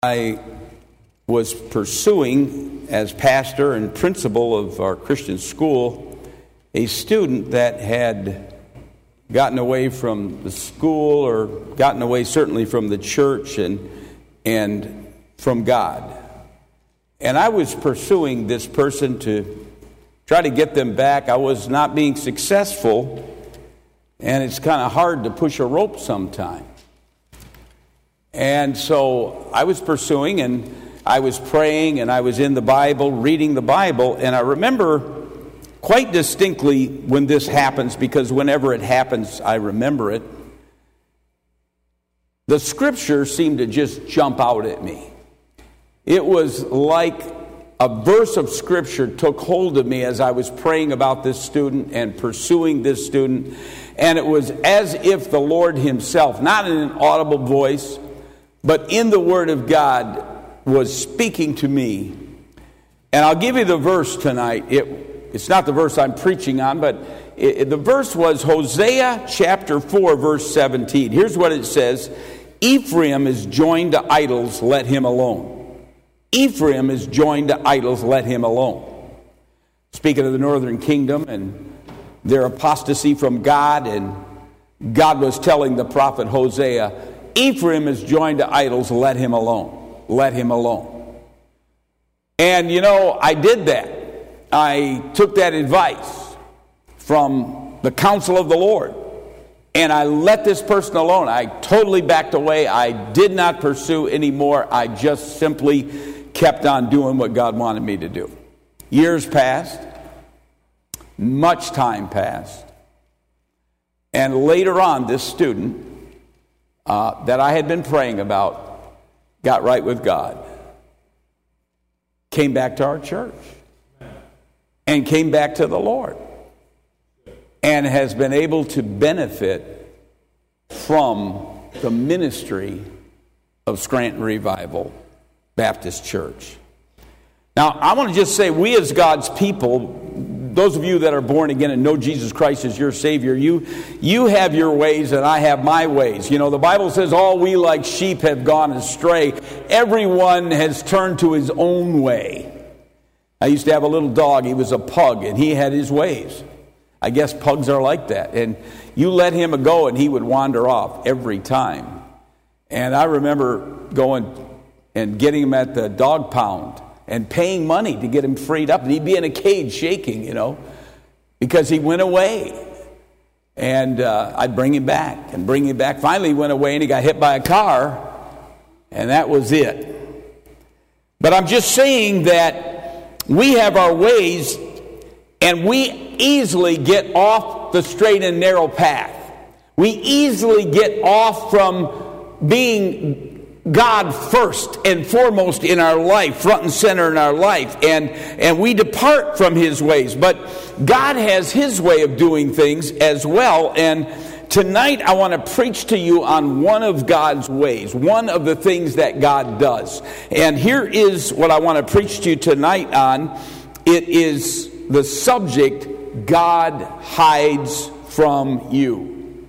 I was pursuing, as pastor and principal of our Christian school, a student that had gotten away from the school, or gotten away certainly from the church and from God. And I was pursuing this person to try to get them back. I was not being successful, and it's kind of hard to push a rope sometimes. And so I was pursuing, and I was praying, and I was in the Bible, reading the Bible, and I remember quite distinctly when this happens, because whenever it happens, I remember it. The scripture seemed to just jump out at me. It was like a verse of scripture took hold of me as I was praying about this student and pursuing this student, and it was as if the Lord himself, not in an audible voice, but in the Word of God, was speaking to me. And I'll give you the verse tonight. It's not the verse I'm preaching on, but the verse was Hosea chapter 4, verse 17. Here's what it says: Ephraim is joined to idols, let him alone. Ephraim is joined to idols, let him alone. Speaking of the northern kingdom and their apostasy from God, and God was telling the prophet Hosea, Ephraim is joined to idols, let him alone. Let him alone. And I did that. I took that advice from the counsel of the Lord, and I let this person alone. I totally backed away. I did not pursue anymore. I just simply kept on doing what God wanted me to do. Years passed. Much time passed. And later on, this student that I had been praying about got right with God, came back to our church, and came back to the Lord, and has been able to benefit from the ministry of Scranton Revival Baptist Church. Now, I want to just say, we as God's people, those of you that are born again and know Jesus Christ as your Savior, you have your ways and I have my ways. The Bible says all we like sheep have gone astray. Everyone has turned to his own way. I used to have a little dog. He was a pug, and he had his ways. I guess pugs are like that. And you let him go, and he would wander off every time. And I remember going and getting him at the dog pound and paying money to get him freed up. And he'd be in a cage shaking, because he went away. And I'd bring him back and bring him back. Finally, he went away, and he got hit by a car, and that was it. But I'm just saying that we have our ways, and we easily get off the straight and narrow path. We easily get off from being God first and foremost in our life, front and center in our life, and we depart from his ways. But God has his way of doing things as well, and tonight I want to preach to you on one of God's ways, one of the things that God does. And here is what I want to preach to you tonight on. It is the subject, God hides from you.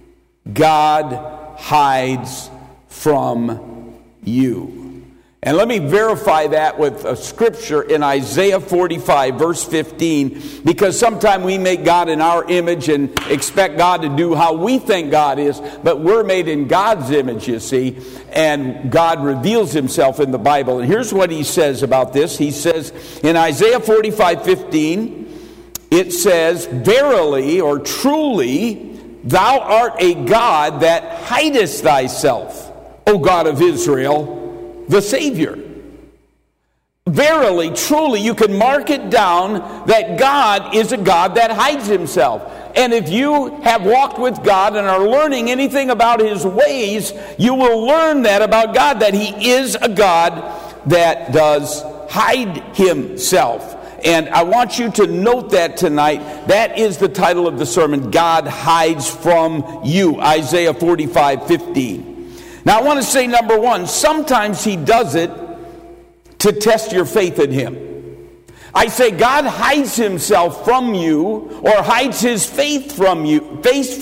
God hides from you. And let me verify that with a scripture in Isaiah 45, verse 15, because sometimes we make God in our image and expect God to do how we think God is, but we're made in God's image, you see, and God reveals himself in the Bible. And here's what he says about this. He says in Isaiah 45, 15, it says, verily, or truly, thou art a God that hidest thyself, O God of Israel, the Savior. Verily, truly, you can mark it down that God is a God that hides himself. And if you have walked with God and are learning anything about his ways, you will learn that about God, that he is a God that does hide himself. And I want you to note that tonight. That is the title of the sermon, God hides from you, Isaiah 45, 15. Now, I want to say, number one, sometimes he does it to test your faith in him. I say God hides himself from you, or hides his face from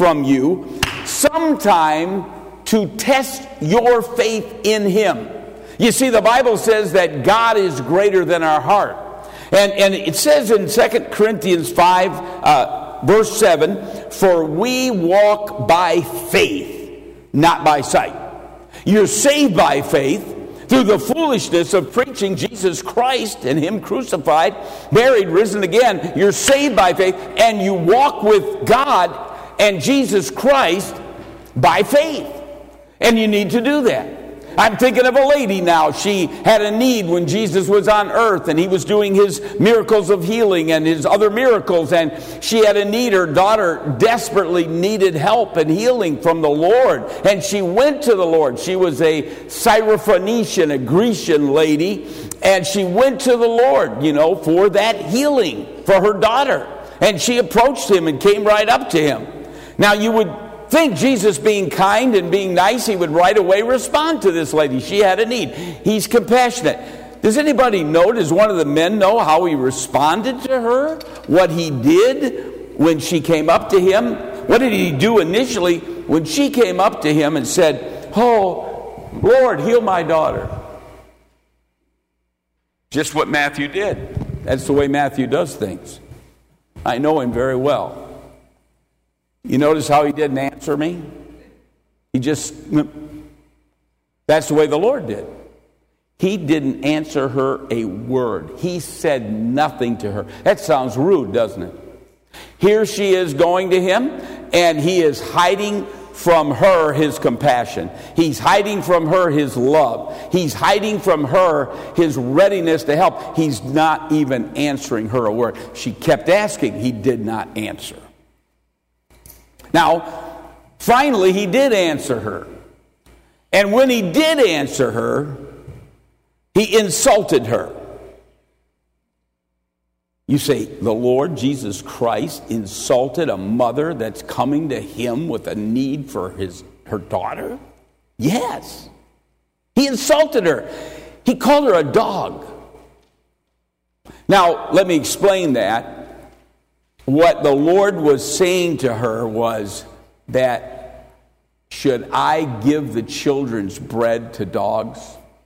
you, sometime to test your faith in him. You see, the Bible says that God is greater than our heart. And it says in 2 Corinthians 5, verse 7, for we walk by faith, not by sight. You're saved by faith through the foolishness of preaching Jesus Christ and Him crucified, buried, risen again. You're saved by faith, and you walk with God and Jesus Christ by faith. And you need to do that. I'm thinking of a lady now. She had a need when Jesus was on earth and He was doing His miracles of healing and His other miracles, and she had a need. Her daughter desperately needed help and healing from the Lord, and she went to the Lord. She was a Syrophoenician, a Grecian lady, and she went to the Lord, for that healing for her daughter. And she approached Him and came right up to Him. Now you would think Jesus, being kind and being nice, He would right away respond to this lady. She had a need. He's compassionate. Does anybody know, does one of the men know how He responded to her? What He did when she came up to Him? What did He do initially when she came up to Him and said, oh, Lord, heal my daughter? Just what Matthew did. That's the way Matthew does things. I know him very well. You notice how he didn't answer me? That's the way the Lord did. He didn't answer her a word. He said nothing to her. That sounds rude, doesn't it? Here she is going to Him, and He is hiding from her His compassion. He's hiding from her His love. He's hiding from her His readiness to help. He's not even answering her a word. She kept asking. He did not answer. Now, finally, He did answer her. And when He did answer her, He insulted her. You say, the Lord Jesus Christ insulted a mother that's coming to Him with a need for her daughter? Yes. He insulted her. He called her a dog. Now, let me explain that. What the Lord was saying to her was that, should I give the children's bread to dogs?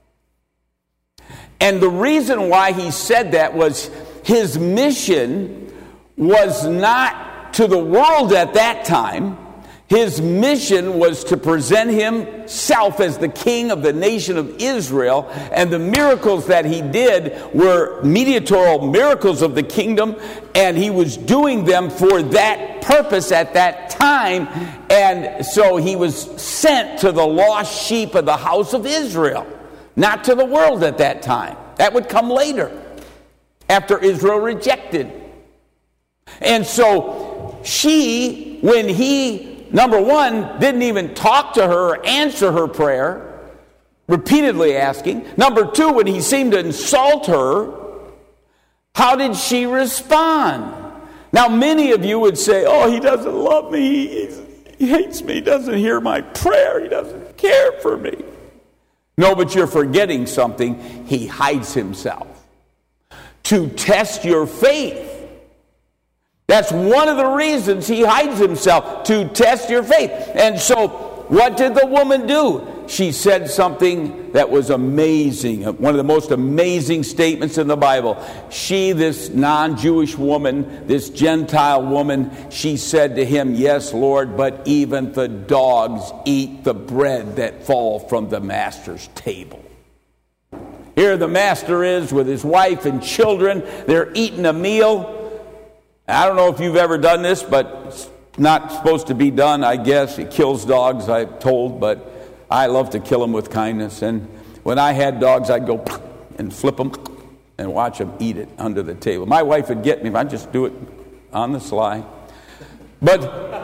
And the reason why He said that was His mission was not to the world at that time. His mission was to present Himself as the King of the nation of Israel, and the miracles that He did were mediatorial miracles of the kingdom, and He was doing them for that purpose at that time. And so He was sent to the lost sheep of the house of Israel, not to the world at that time. That would come later, after Israel rejected. And so she, when He, number one, didn't even talk to her or answer her prayer, repeatedly asking. Number two, when He seemed to insult her, how did she respond? Now, many of you would say, oh, He doesn't love me. He hates me. He doesn't hear my prayer. He doesn't care for me. No, but you're forgetting something. He hides Himself to test your faith. That's one of the reasons He hides Himself, to test your faith. And so, what did the woman do? She said something that was amazing, one of the most amazing statements in the Bible. She, this non-Jewish woman, this Gentile woman, she said to Him, yes, Lord, but even the dogs eat the bread that fall from the master's table. Here the master is with his wife and children. They're eating a meal. I don't know if you've ever done this, but it's not supposed to be done, I guess. It kills dogs, I'm told, but I love to kill them with kindness. And when I had dogs, I'd go and flip them and watch them eat it under the table. My wife would get me if I just do it on the sly. But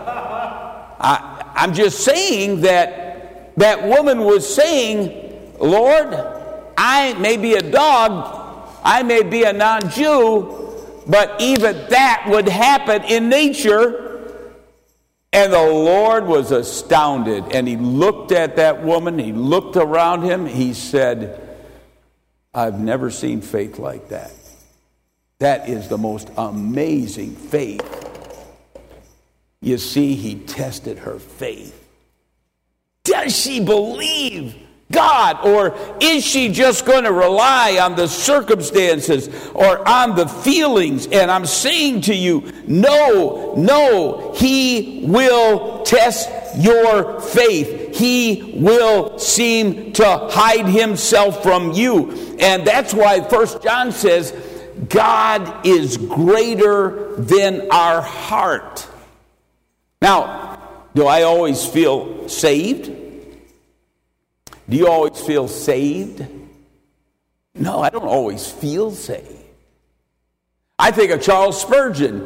I'm just saying that that woman was saying, Lord, I may be a dog, I may be a non-Jew, but even that would happen in nature. And the Lord was astounded. And He looked at that woman. He looked around Him. He said, I've never seen faith like that. That is the most amazing faith. You see, He tested her faith. Does she believe? God? Or is she just going to rely on the circumstances or on the feelings? And I'm saying to you, no, he will test your faith. He will seem to hide himself from you. And that's why 1 John says, God is greater than our heart. Now, do I always feel saved? Do you always feel saved? No, I don't always feel saved. I think of Charles Spurgeon.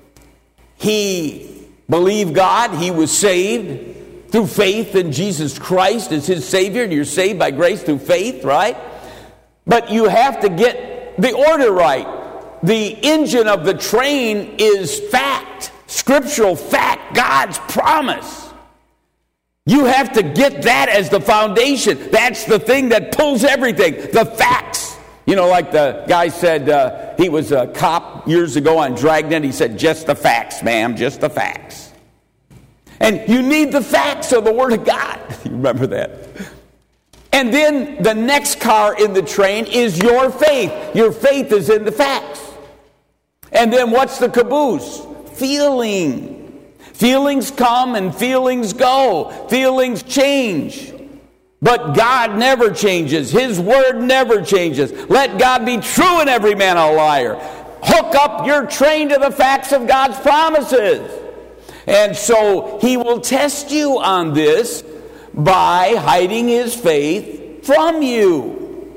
He believed God. He was saved through faith in Jesus Christ as his Savior. And you're saved by grace through faith, right? But you have to get the order right. The engine of the train is fact, scriptural fact, God's promise. You have to get that as the foundation. That's the thing that pulls everything, the facts. You know, like the guy said, he was a cop years ago on Dragnet. He said, just the facts, ma'am, just the facts. And you need the facts of the Word of God. You remember that? And then the next car in the train is your faith. Your faith is in the facts. And then what's the caboose? Feeling. Feelings come and feelings go. Feelings change. But God never changes. His word never changes. Let God be true and every man a liar. Hook up your train to the facts of God's promises. And so he will test you on this by hiding his faith from you.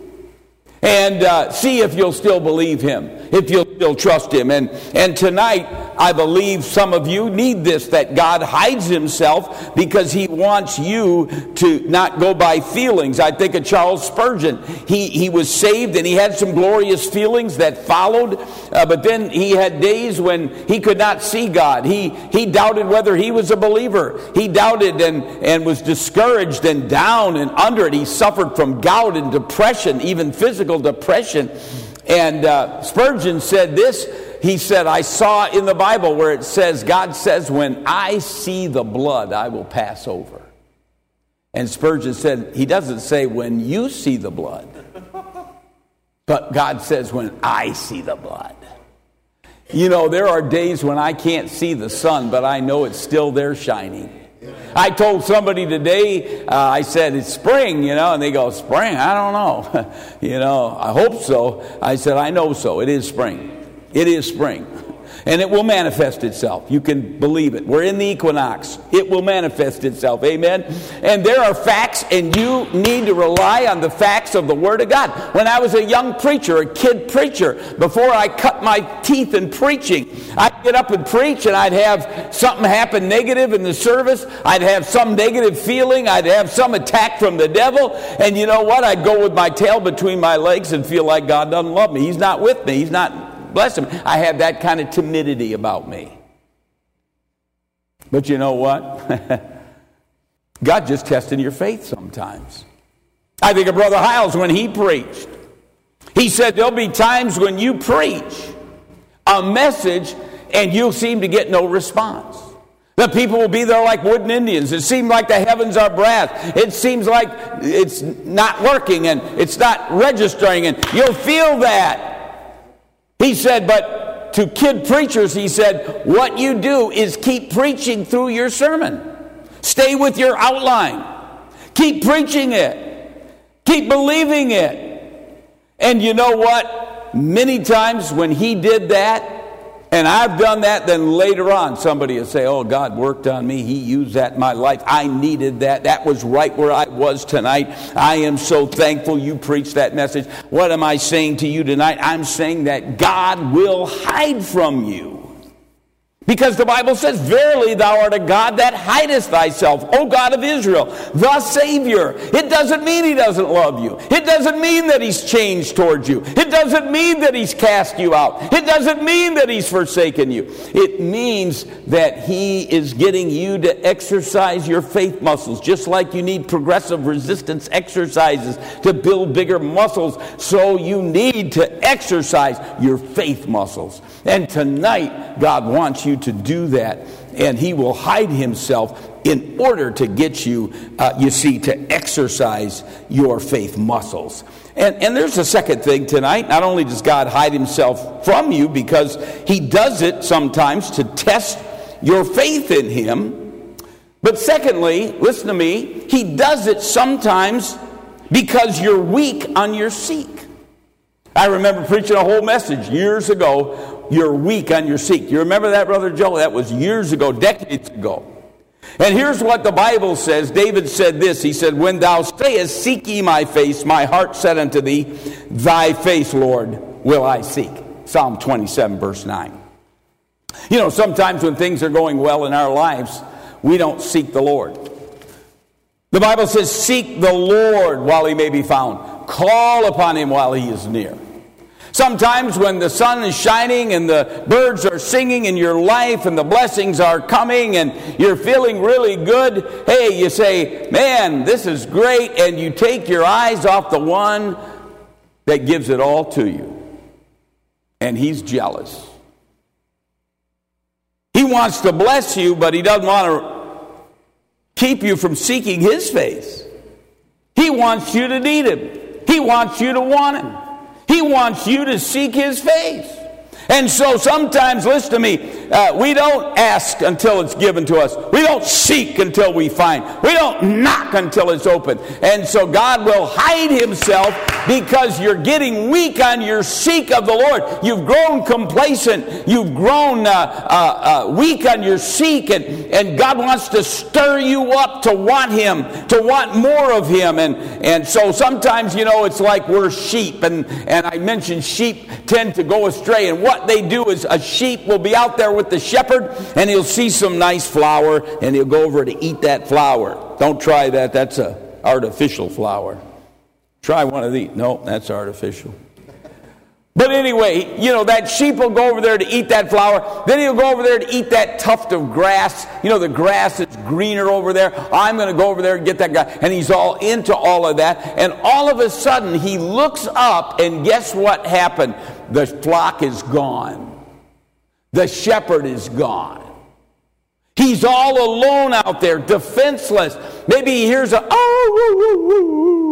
And see if you'll still believe him, if you'll still trust him. And tonight, I believe some of you need this, that God hides himself because he wants you to not go by feelings. I think of Charles Spurgeon. He was saved and he had some glorious feelings that followed, but then he had days when he could not see God. He doubted whether he was a believer. He doubted and was discouraged and down and under it. He suffered from gout and depression, even physical depression. And Spurgeon said this. He said, I saw in the Bible where it says, God says, when I see the blood, I will pass over. And Spurgeon said, he doesn't say when you see the blood, but God says when I see the blood. You know, there are days when I can't see the sun, but I know it's still there shining. I told somebody today, I said, it's spring, and they go, spring? I don't know. I hope so. I said, I know so. It is spring. It is spring. And it will manifest itself. You can believe it. We're in the equinox. It will manifest itself. Amen? And there are facts, and you need to rely on the facts of the Word of God. When I was a young preacher, a kid preacher, before I cut my teeth in preaching, I'd get up and preach, and I'd have something happen negative in the service. I'd have some negative feeling. I'd have some attack from the devil. And you know what? I'd go with my tail between my legs and feel like God doesn't love me. He's not with me. He's not... Bless him. I had that kind of timidity about me. But you know what? God just tested your faith sometimes. I think of Brother Hiles when he preached. He said there'll be times when you preach a message and you'll seem to get no response. The people will be there like wooden Indians. It seems like the heavens are brass. It seems like it's not working and it's not registering, and you'll feel that. He said, but to kid preachers, he said, what you do is keep preaching through your sermon. Stay with your outline. Keep preaching it. Keep believing it. And you know what? Many times when he did that, and I've done that, then later on somebody will say, oh, God worked on me. He used that in my life. I needed that. That was right where I was tonight. I am so thankful you preached that message. What am I saying to you tonight? I'm saying that God will hide from you. Because the Bible says, verily thou art a God that hidest thyself, O God of Israel, the Savior. It doesn't mean he doesn't love you. It doesn't mean that he's changed towards you. It doesn't mean that he's cast you out. It doesn't mean that he's forsaken you. It means that he is getting you to exercise your faith muscles, just like you need progressive resistance exercises to build bigger muscles, so you need to exercise your faith muscles. And tonight, God wants you to do that, and he will hide himself in order to get you, you see, to exercise your faith muscles. And there's a second thing tonight. Not only does God hide himself from you because he does it sometimes to test your faith in him, but secondly, listen to me, he does it sometimes because you're weak on your seek. I remember preaching a whole message years ago, you're weak on your seek. You remember that, Brother Joe? That was years ago, decades ago. And here's what the Bible says. David said this. He said, when thou sayest, seek ye my face, my heart said unto thee, thy face, Lord, will I seek. Psalm 27, verse 9. You know, sometimes when things are going well in our lives, we don't seek the Lord. The Bible says, seek the Lord while he may be found. Call upon him while he is near. Sometimes when the sun is shining and the birds are singing in your life and the blessings are coming and you're feeling really good, hey, you say, man, this is great, and you take your eyes off the one that gives it all to you. And he's jealous. He wants to bless you, but he doesn't want to keep you from seeking his face. He wants you to need him. He wants you to want him. He wants you to seek his face. And so sometimes, listen to me, we don't ask until it's given to us. We don't seek until we find. We don't knock until it's open. And so God will hide himself because you're getting weak on your seek of the Lord. You've grown complacent. You've grown weak on your seek. And God wants to stir you up to want him, to want more of him. And so sometimes, you know, it's like we're sheep. And I mentioned sheep tend to go astray. And what they do is a sheep will be out there with the shepherd and he'll see some nice flower and he'll go over to eat that flower. Don't try that. That's an artificial flower. Try one of these. No, that's artificial. But anyway, you know, that sheep will go over there to eat that flower. Then he'll go over there to eat that tuft of grass. You know, the grass is greener over there. I'm going to go over there and get that guy. And he's all into all of that. And all of a sudden, he looks up, and guess what happened? The flock is gone. The shepherd is gone. He's all alone out there, defenseless. Maybe he hears a, oh, woo, woo, woo.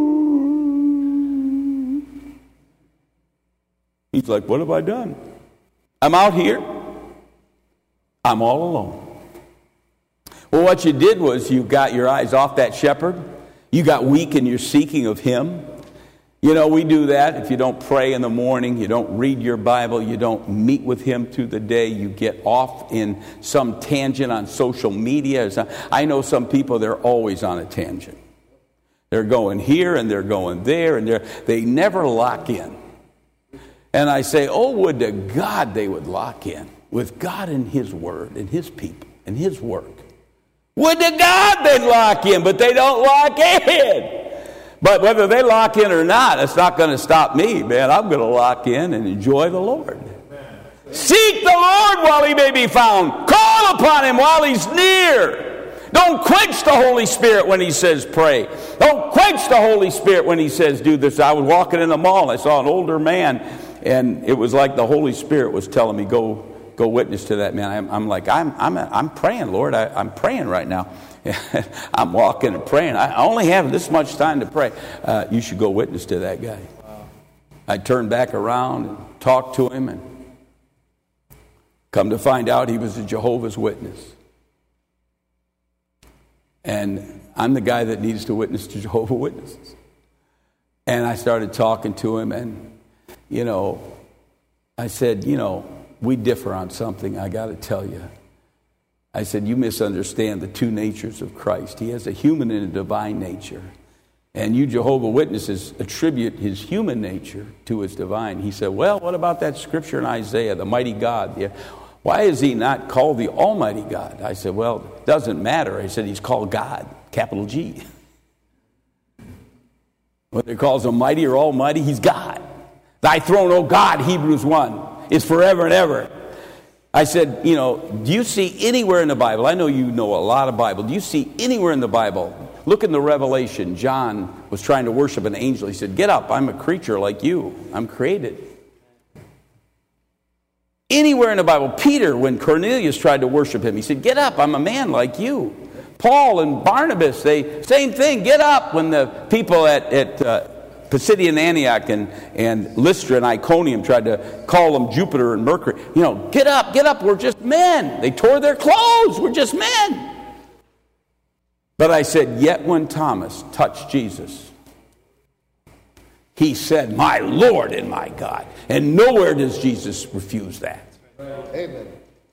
He's like, what have I done? I'm out here. I'm all alone. Well, what you did was you got your eyes off that shepherd. You got weak in your seeking of him. You know, we do that. If you don't pray in the morning, you don't read your Bible, you don't meet with him through the day, you get off in some tangent on social media. I know some people, they're always on a tangent. They're going here and they're going there, and they never lock in. And I say, oh, would to God they would lock in with God and his word and his people and his work. Would to God they'd lock in, but they don't lock in. But whether they lock in or not, it's not going to stop me, man. I'm going to lock in and enjoy the Lord. Seek the Lord while he may be found. Call upon him while he's near. Don't quench the Holy Spirit when he says pray. Don't quench the Holy Spirit when he says do this. I was walking in the mall and I saw an older man, and it was like the Holy Spirit was telling me, go witness to that man. I'm like, I'm praying, Lord. I'm praying right now. I'm walking and praying. I only have this much time to pray. You should go witness to that guy. Wow. I turned back around and talked to him, and come to find out he was a Jehovah's Witness. And I'm the guy that needs to witness to Jehovah's Witnesses. And I started talking to him, and, you know, I said, you know, we differ on something, I got to tell you. I said, you misunderstand the two natures of Christ. He has a human and a divine nature. And you Jehovah's Witnesses attribute his human nature to his divine. He said, well, what about that scripture in Isaiah, the mighty God? Yeah. Why is he not called the Almighty God? I said, well, it doesn't matter. I said, he's called God, capital G. Whether he calls him mighty or almighty, he's God. Thy throne, O God, Hebrews 1, is forever and ever. I said, you know, do you see anywhere in the Bible, I know you know a lot of Bible, do you see anywhere in the Bible, look in the Revelation, John was trying to worship an angel. He said, get up, I'm a creature like you. I'm created. Anywhere in the Bible, Peter, when Cornelius tried to worship him, he said, get up, I'm a man like you. Paul and Barnabas, same thing. Get up when the people at Pisidian Antioch and Lystra and Iconium tried to call them Jupiter and Mercury. Get up, we're just men. They tore their clothes, we're just men. But I said, yet when Thomas touched Jesus, he said, my Lord and my God. And nowhere does Jesus refuse that. Amen.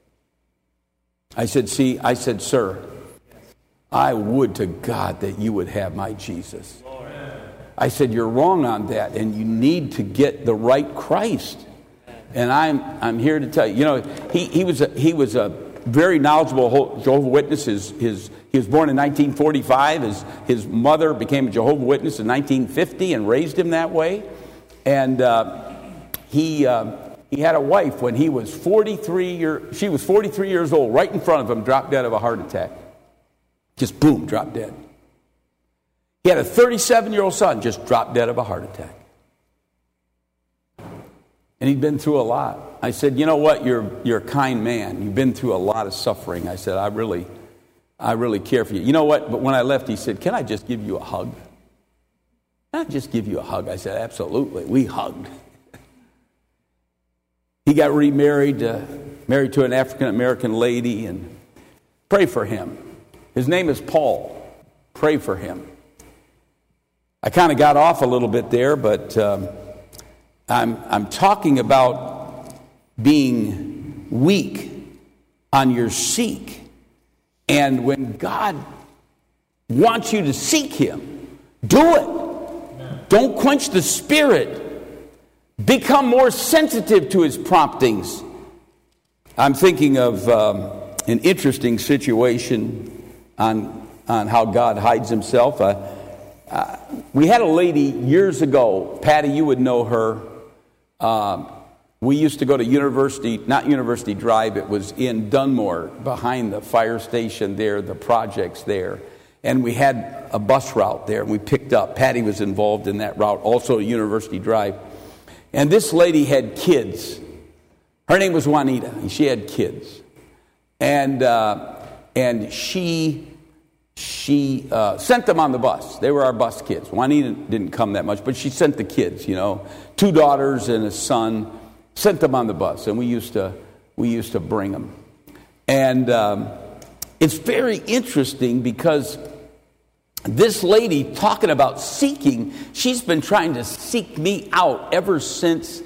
I said, sir, I would to God that you would have my Jesus. I said, you're wrong on that, and you need to get the right Christ. And I'm here to tell you, he was a very knowledgeable Jehovah's Witness. He was born in 1945. His mother became a Jehovah's Witness in 1950 and raised him that way. And he had a wife when he was 43 years old, right in front of him, dropped dead of a heart attack. Just boom, dropped dead. He had a 37-year-old son, just dropped dead of a heart attack. And he'd been through a lot. I said, you know what? You're a kind man. You've been through a lot of suffering. I said, I really care for you. You know what? But when I left, he said, can I just give you a hug? Can I just give you a hug? I said, absolutely. We hugged. He got remarried, married to an African-American lady, and pray for him. His name is Paul. Pray for him. I kind of got off a little bit there, but I'm talking about being weak on your seek. And when God wants you to seek Him, do it. Don't quench the Spirit. Become more sensitive to His promptings. I'm thinking of an interesting situation on how God hides Himself. We had a lady years ago, Patty, you would know her. We used to go to not University Drive, it was in Dunmore, behind the fire station there, the projects there. And we had a bus route there, and we picked up. Patty was involved in that route, also University Drive. And this lady had kids. Her name was Juanita, and she had kids. And she sent them on the bus. They were our bus kids. Juanita didn't come that much, but she sent the kids, 2 daughters and a son, sent them on the bus, and we used to bring them. And it's very interesting because this lady, talking about seeking, she's been trying to seek me out ever since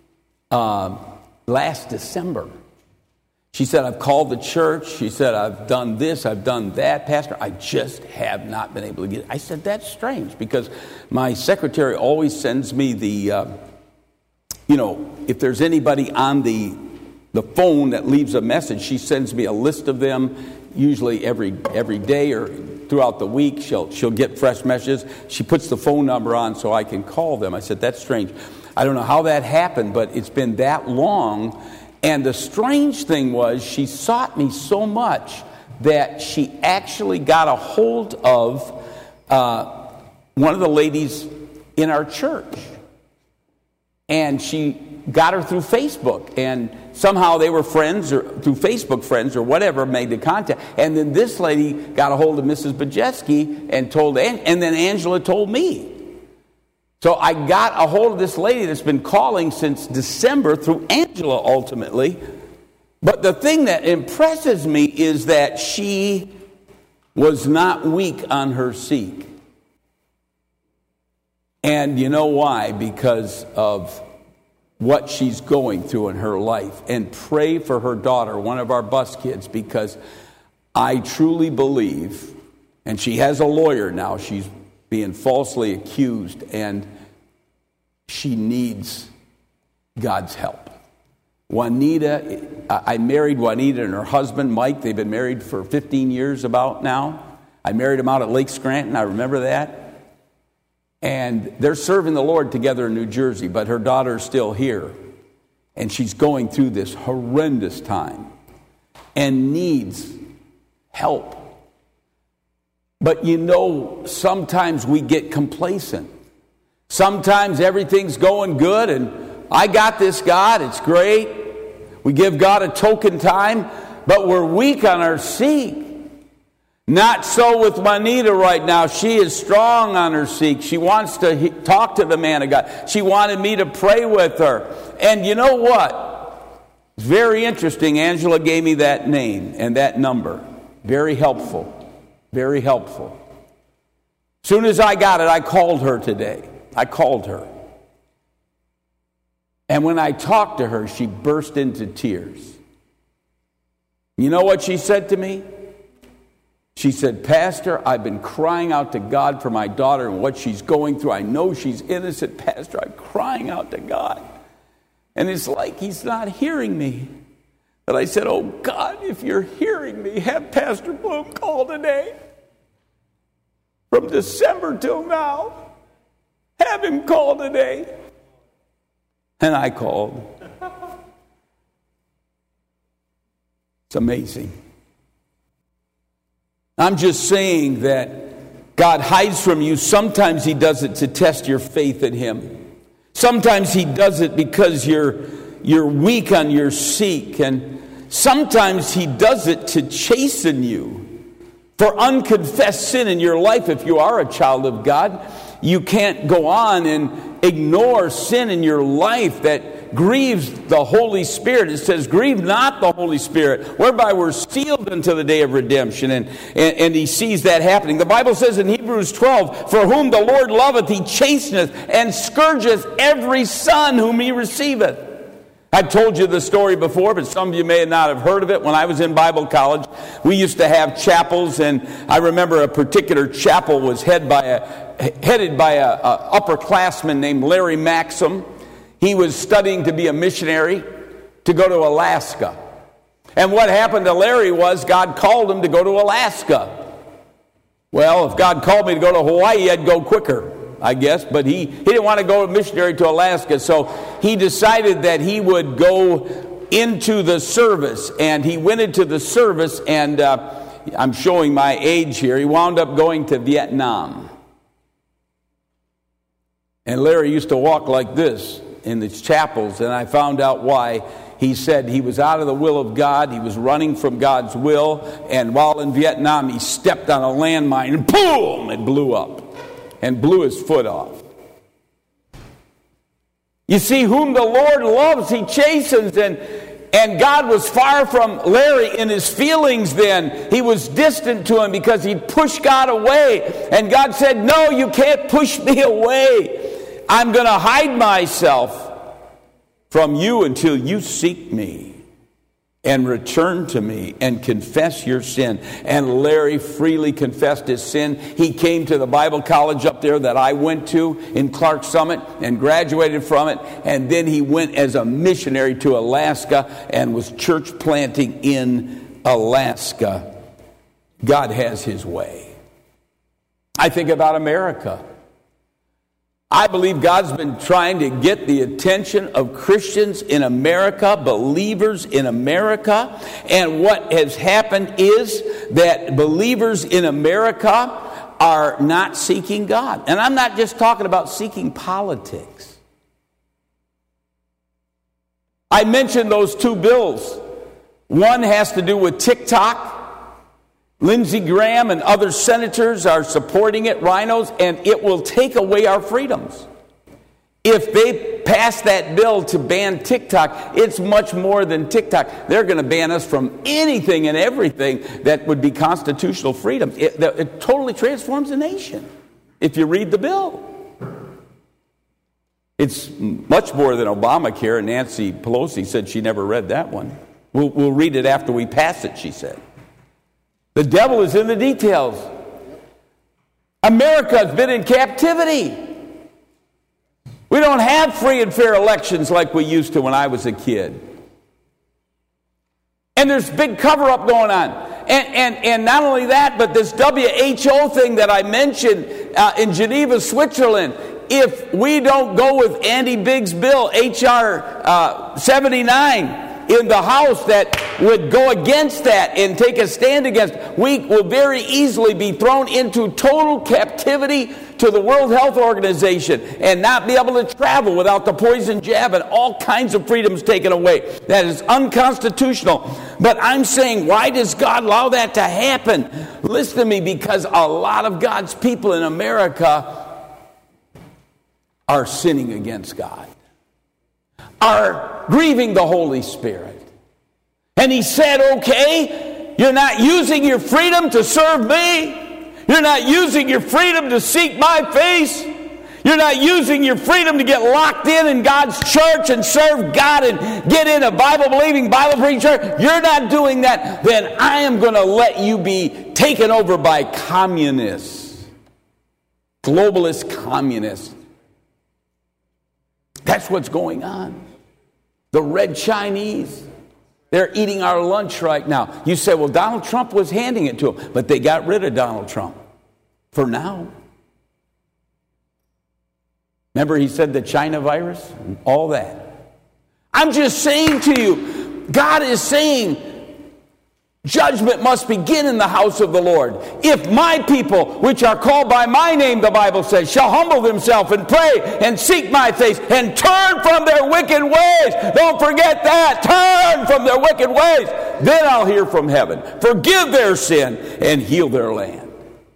last December. She said, I've called the church. She said, I've done this, I've done that. Pastor, I just have not been able to get it. I said, that's strange because my secretary always sends me the, if there's anybody on the phone that leaves a message, she sends me a list of them, usually every day or throughout the week. She'll get fresh messages. She puts the phone number on so I can call them. I said, that's strange. I don't know how that happened, but it's been that long. And the strange thing was she sought me so much that she actually got a hold of one of the ladies in our church. And she got her through Facebook. And somehow they were friends or through Facebook friends or whatever, made the contact. And then this lady got a hold of Mrs. Bajeski and and then Angela told me. So I got a hold of this lady that's been calling since December through Angela ultimately. But the thing that impresses me is that she was not weak on her seek. And you know why? Because of what she's going through in her life. And pray for her daughter, one of our bus kids, because I truly believe, and she has a lawyer now, she's being falsely accused, and she needs God's help. Juanita, I married Juanita and her husband, Mike. They've been married for 15 years about now. I married them out at Lake Scranton. I remember that. And they're serving the Lord together in New Jersey, but her daughter's still here. And she's going through this horrendous time and needs help. But sometimes we get complacent. Sometimes everything's going good and I got this, God, it's great. We give God a token time, but we're weak on our seek. Not so with Juanita right now. She is strong on her seek. She wants to talk to the man of God. She wanted me to pray with her. And you know what? It's very interesting. Angela gave me that name and that number. Very helpful. Very helpful. As soon as I got it, I called her today. I called her. And when I talked to her, she burst into tears. You know what she said to me? She said, Pastor, I've been crying out to God for my daughter and what she's going through. I know she's innocent, Pastor. I'm crying out to God. And it's like he's not hearing me. But I said, oh God, if you're hearing me, have Pastor Bloom call today. From December till now. Have him call today. And I called. It's amazing. I'm just saying that God hides from you. Sometimes he does it to test your faith in him. Sometimes he does it because you're weak on your seek. And sometimes he does it to chasten you for unconfessed sin in your life. If you are a child of God, you can't go on and ignore sin in your life that grieves the Holy Spirit. It says, grieve not the Holy Spirit, whereby we're sealed unto the day of redemption. And he sees that happening. The Bible says in Hebrews 12, for whom the Lord loveth, he chasteneth and scourgeth every son whom he receiveth. I've told you the story before, but some of you may not have heard of it. When I was in Bible college, we used to have chapels, and I remember a particular chapel was headed by a upperclassman named Larry Maxim. He was studying to be a missionary to go to Alaska. And what happened to Larry was God called him to go to Alaska. Well, if God called me to go to Hawaii, I'd go quicker, I guess. But he didn't want to go missionary to Alaska. So he decided that he would go into the service. And he went into the service, and I'm showing my age here. He wound up going to Vietnam. And Larry used to walk like this in the chapels, and I found out why. He said he was out of the will of God. He was running from God's will, and while in Vietnam, he stepped on a landmine, and boom, it blew up and blew his foot off. You see, whom the Lord loves, he chastens, and God was far from Larry in his feelings then. He was distant to him because he pushed God away, and God said, no, you can't push me away. I'm going to hide myself from you until you seek me and return to me and confess your sin. And Larry freely confessed his sin. He came to the Bible college up there that I went to in Clark Summit and graduated from it. And then he went as a missionary to Alaska and was church planting in Alaska. God has his way. I think about America. I believe God's been trying to get the attention of Christians in America, believers in America. And what has happened is that believers in America are not seeking God. And I'm not just talking about seeking politics. I mentioned those two bills. One has to do with TikTok. Lindsey Graham and other senators are supporting it, rhinos, and it will take away our freedoms. If they pass that bill to ban TikTok, it's much more than TikTok. They're going to ban us from anything and everything that would be constitutional freedom. It totally transforms the nation if you read the bill. It's much more than Obamacare, and Nancy Pelosi said she never read that one. We'll read it after we pass it, she said. The devil is in the details. America has been in captivity. We don't have free and fair elections like we used to when I was a kid. And there's big cover-up going on. And not only that, but this WHO thing that I mentioned in Geneva, Switzerland, if we don't go with Andy Biggs' bill, H.R. 79, in the House that would go against that and take a stand against, we will very easily be thrown into total captivity to the World Health Organization and not be able to travel without the poison jab and all kinds of freedoms taken away. That is unconstitutional. But I'm saying, why does God allow that to happen? Listen to me, because a lot of God's people in America are sinning against God, are grieving the Holy Spirit. And he said, okay, you're not using your freedom to serve me. You're not using your freedom to seek my face. You're not using your freedom to get locked in God's church and serve God and get in a Bible-believing, Bible-preaching church. You're not doing that. Then I am going to let you be taken over by communists, globalist communists. That's what's going on. The red Chinese, they're eating our lunch right now. You say, well, Donald Trump was handing it to them, but they got rid of Donald Trump for now. Remember, he said the China virus and all that. I'm just saying to you, God is saying judgment must begin in the house of the Lord. If my people, which are called by my name, the Bible says, shall humble themselves and pray and seek my face and turn from their wicked ways. Don't forget that. Turn from their wicked ways. Then I'll hear from heaven, forgive their sin, and heal their land.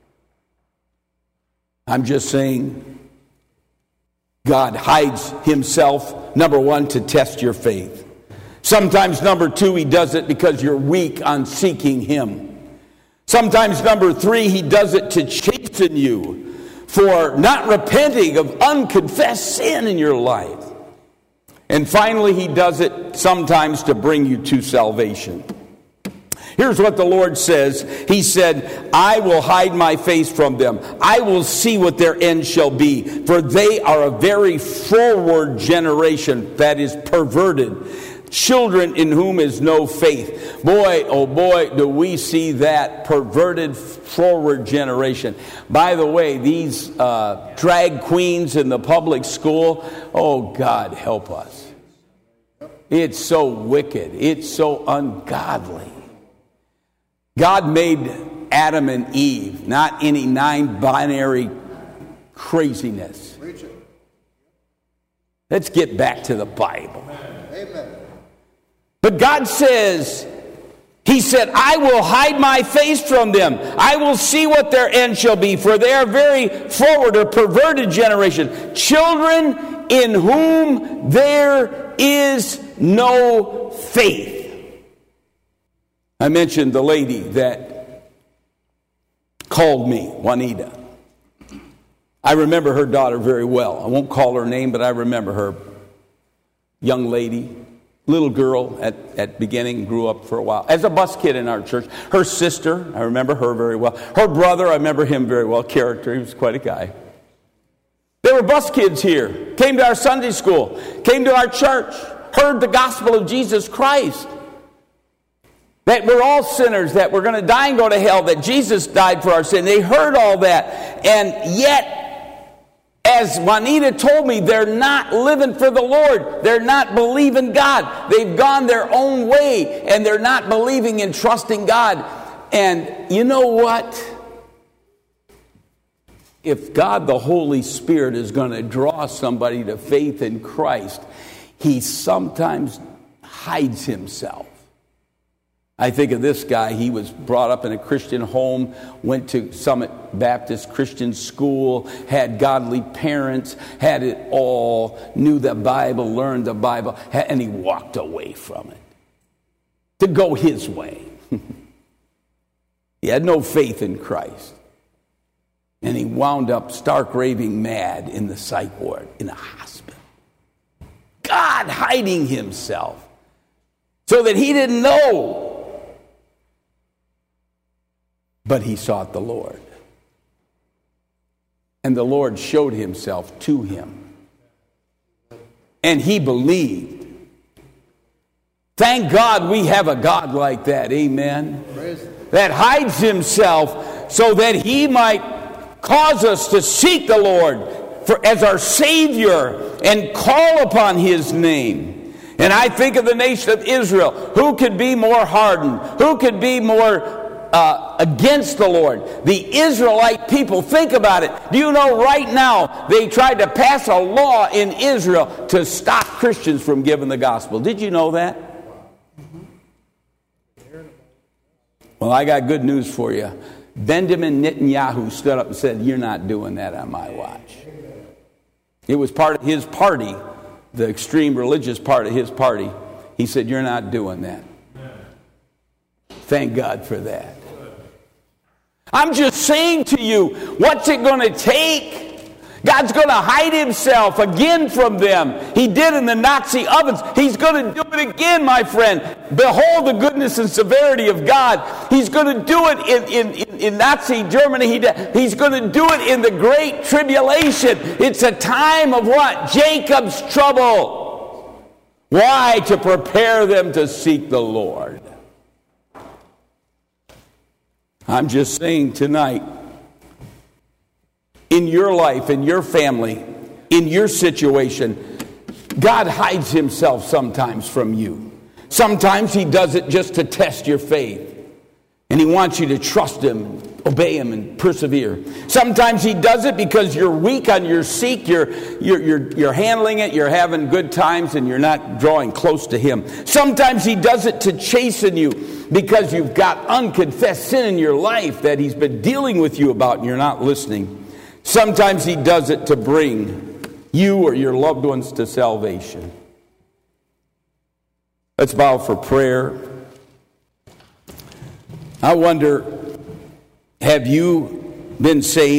I'm just saying, God hides himself, number one, to test your faith. Sometimes, number two, he does it because you're weak on seeking him. Sometimes, number three, he does it to chasten you for not repenting of unconfessed sin in your life. And finally, he does it sometimes to bring you to salvation. Here's what the Lord says. He said, I will hide my face from them. I will see what their end shall be. For they are a very froward generation, that is perverted. Children in whom is no faith. Boy, oh boy, do we see that perverted, forward generation. By the way, these drag queens in the public school, oh God, help us. It's so wicked. It's so ungodly. God made Adam and Eve, not any non-binary craziness. Let's get back to the Bible. Amen. But God says, he said, I will hide my face from them. I will see what their end shall be, for they are very forward or perverted generation. Children in whom there is no faith. I mentioned the lady that called me, Juanita. I remember her daughter very well. I won't call her name, but I remember her. Young lady, little girl at beginning, grew up for a while. As a bus kid in our church. Her sister, I remember her very well. Her brother, I remember him very well. Character, he was quite a guy. They were bus kids here. Came to our Sunday school. Came to our church. Heard the gospel of Jesus Christ. That we're all sinners, that we're going to die and go to hell, that Jesus died for our sin. They heard all that. And yet, as Juanita told me, they're not living for the Lord. They're not believing God. They've gone their own way, and they're not believing and trusting God. And you know what? If God, the Holy Spirit, is going to draw somebody to faith in Christ, he sometimes hides himself. I think of this guy. He was brought up in a Christian home, went to Summit Baptist Christian School, had godly parents, had it all, knew the Bible, learned the Bible, and he walked away from it to go his way. He had no faith in Christ. And he wound up stark raving mad in the psych ward, in a hospital. God hiding himself so that he didn't know. But he sought the Lord. And the Lord showed himself to him. And he believed. Thank God we have a God like that. Amen. That hides himself so that he might cause us to seek the Lord as our Savior and call upon his name. And I think of the nation of Israel. Who could be more hardened? Who could be more against the Lord. The Israelite people, think about it. Do you know right now they tried to pass a law in Israel to stop Christians from giving the gospel? Did you know that? Well, I got good news for you. Benjamin Netanyahu stood up and said, "You're not doing that on my watch." It was part of his party, the extreme religious part of his party. He said, "You're not doing that." Thank God for that. I'm just saying to you, what's it going to take? God's going to hide himself again from them. He did in the Nazi ovens. He's going to do it again, my friend. Behold the goodness and severity of God. He's going to do it in Nazi Germany. He's going to do it in the Great Tribulation. It's a time of what? Jacob's trouble. Why? To prepare them to seek the Lord. I'm just saying tonight, in your life, in your family, in your situation, God hides himself sometimes from you. Sometimes he does it just to test your faith. And he wants you to trust him, obey him, and persevere. Sometimes he does it because you're weak on your seek. You're handling it, you're having good times, and you're not drawing close to him. Sometimes he does it to chasten you because you've got unconfessed sin in your life that he's been dealing with you about and you're not listening. Sometimes he does it to bring you or your loved ones to salvation. Let's bow for prayer. I wonder, have you been saved?